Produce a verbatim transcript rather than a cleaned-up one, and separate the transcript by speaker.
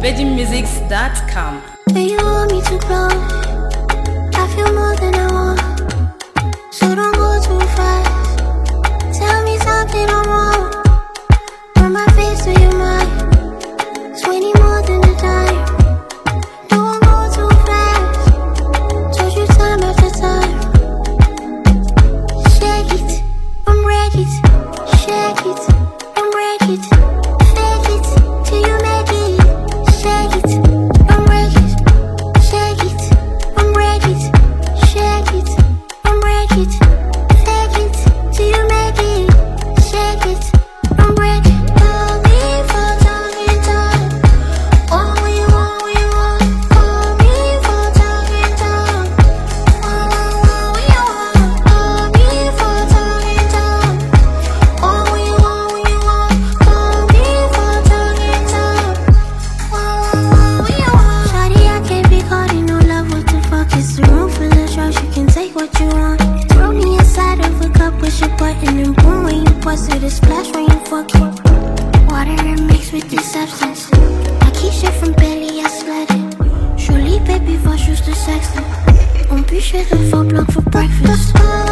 Speaker 1: virgin musics dot com.
Speaker 2: Do you want me to blow? I feel more than I want, so don't go too fast. Tell me something I'm wrong. Run my face to your mind. Twenty more than a dime. Don't go too fast. Told you time after time. Shake it, I'm ready. Shake it, I'm ready. Fake it till you make it. Shake it, I'm ready. Shake it, I'm ready. Shake it, I'm ready. Fake it till you make it. Shake it, I'm ready. Call me for talking time. All we want, we want. Call me for talking time. All we want, call me for talking time. All we want, we want. Call me for talking time. All we want. Shawty, I can't be caught in no love. What the fuck is the room full of drugs? You can take what you want. Throw me inside of a cup, push a button and boom. When you bust it, a splash when you fuck it. Water and mixed with this substance. I keep shit from belly, I sled it. Surely baby, va juste sexting. On peut chez le faux blanc for breakfast.